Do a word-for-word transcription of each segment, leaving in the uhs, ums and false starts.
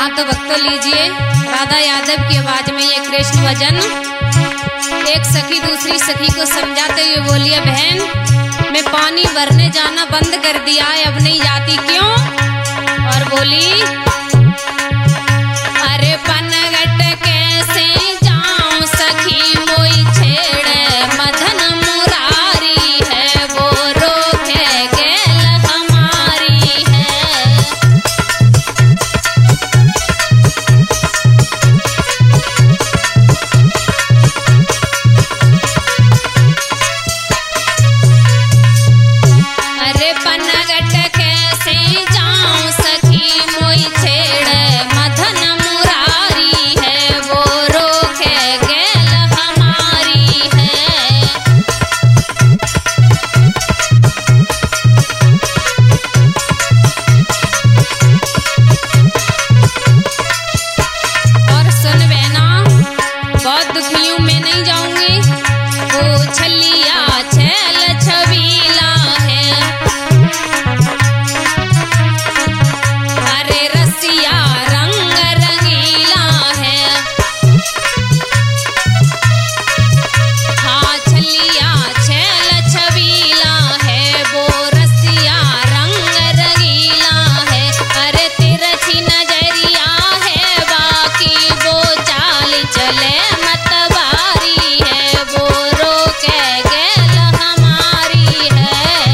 तो भक्तों लीजिए राधा यादव की आवाज में ये कृष्ण भजन। एक सखी दूसरी सखी को समझाते हुए बोली, बहन मैं पानी भरने जाना बंद कर दिया है, अब नहीं जाती क्यों? और बोली, अरे पनघट कैसे जाऊं सखी मोई छेड़े मदन मुरारी है, वो रोके गेल हमारी है। अरे पनघट कैसे जाऊं सखी मोई छेड़े मदन मुरारी है, वो रोके गेल हमारी है। और सुन बहना, बहुत दुखी हूं, मैं नहीं जाऊंगी। वो छलिया छैल छबीला है, अरे रसिया रंग रंगीला है। हाँ छलिया छैल छबीला है, वो रसिया रंग रंगीला है। अरे तिरछी नजरिया है बाकी, वो चाल चले मतवारी है, वो रोके गेल हमारी है।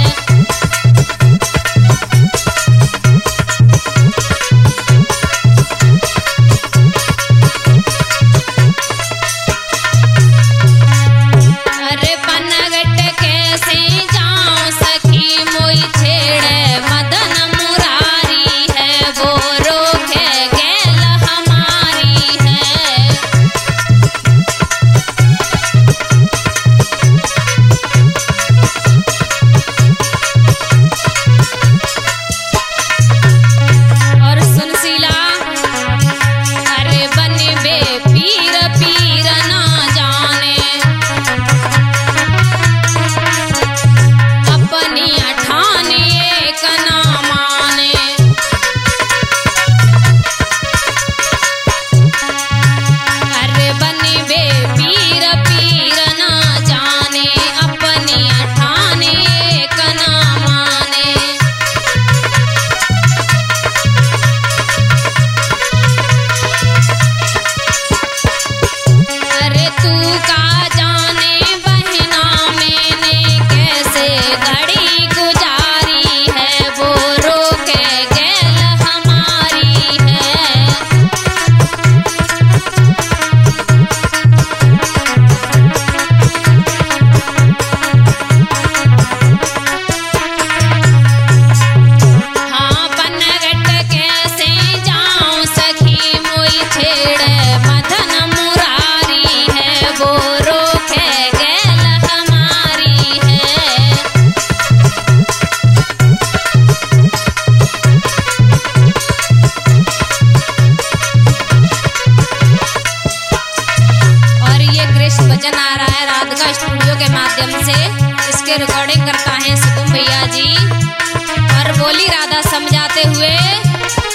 अरे पनघट कैसे जाऊं सखी मोई छेड़े मदन मुरारी है, वो रोके गेल हमारी है। और सुन शीला, अरे बनबे पीर पीर ना जाने, अपनी अठाने एक ना माने। अरे बनबे पीर पीर ना जाने, अपनी अठाने एक ना माने। अरे तू का जाने बहना मैंने कैसे घड़ी गुजारी है, वो रोके गेल हमारी है। हाँ पनघट कैसे जाऊं सखी मोई छेड़े मदन मुरारी है, वो रोके गेल हमारी है। और ये कृष्ण भजन आ रहा है राधिका स्टूडियो के माध्यम से, इसके रिकॉर्डिंग करता है शुभम भैया जी। और बोली राधा समझाते हुए,